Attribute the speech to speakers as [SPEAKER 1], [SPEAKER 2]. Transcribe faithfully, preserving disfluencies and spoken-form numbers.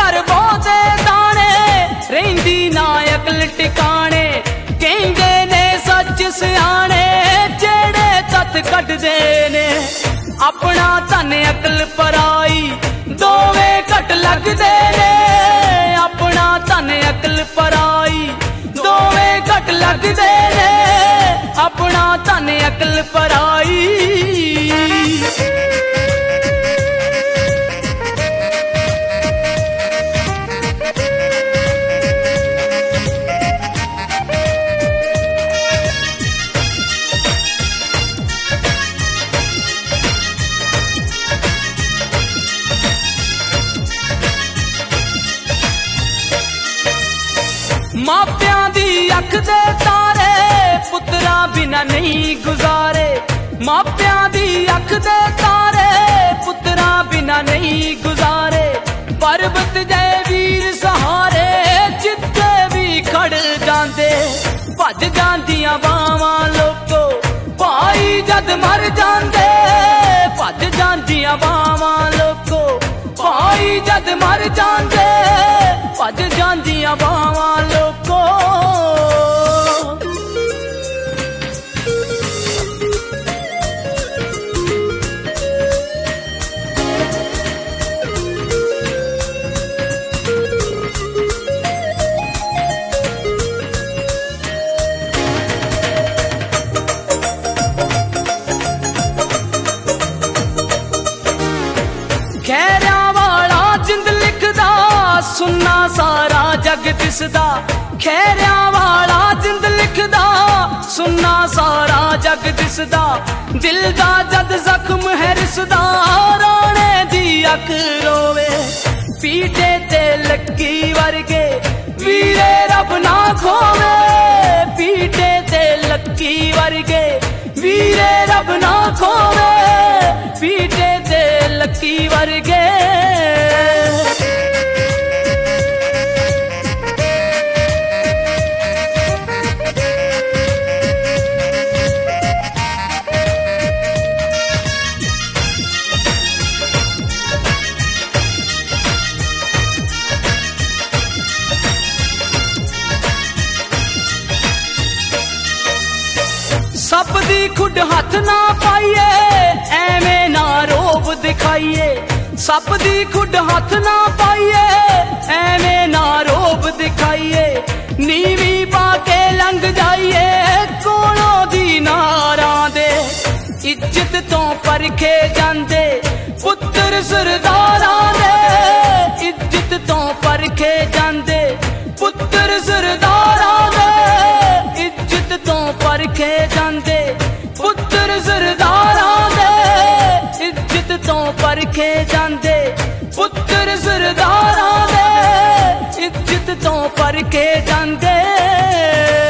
[SPEAKER 1] कर बहुते दाने रहिंदी ना अकल टिकाने कहंदे ने सच सियाणे जेड़े तत कटदे ने अपना धन अकल पराई दोवे घट लगदे ने अपना धन अकल पराई दोवे घट लगदे ने अपना धन अकल पराई मापियां दी अख दे तारे पुत्रा बिना नहीं गुजारे मापियां दी अख दे तारे पुत्रा बिना नहीं गुजारे पर्वत जय वीर सहारे जिथे भी खड़ जांदे भज जांदियां बावां लोको भाई जद मर जांदे भज जांदियां बावां लोको भाई जद मर जांदे भज जांदियां बावां लोको खैरिया वाला जिंद लिखदा सुनना सारा जग दिसदा खैरिया वाला जिंद लिखदा सुनना सारा जग दिसदा दिल दा जद जख्म है रिसदा राणे दी अख रोवे पीटे ते लक्की वर्गे वीरे रब ना खोवे पीटे ते लक्की वर्गे वीरे रब ना खोवे पीटे ते लक्की वर्गे सप दी खुड हथ ना पाइए एवें ना रोब दिखाइए सप दी खुड हथ ना पाइए एवें ना रोब दिखाइए नीवी पाके लंघ जाइए कोलों दी नारां दे इज्जत तो परखे जांदे पुत्र सरदारां दे इज्जत तो परखे जांदे पुत्र सरदारां दे इज्जत तो परखे जांदे पुत्र सरदारां दे इज्जत तो परखे जांदे पुत्र सरदारां दे इज्जत तो परखे जांदे।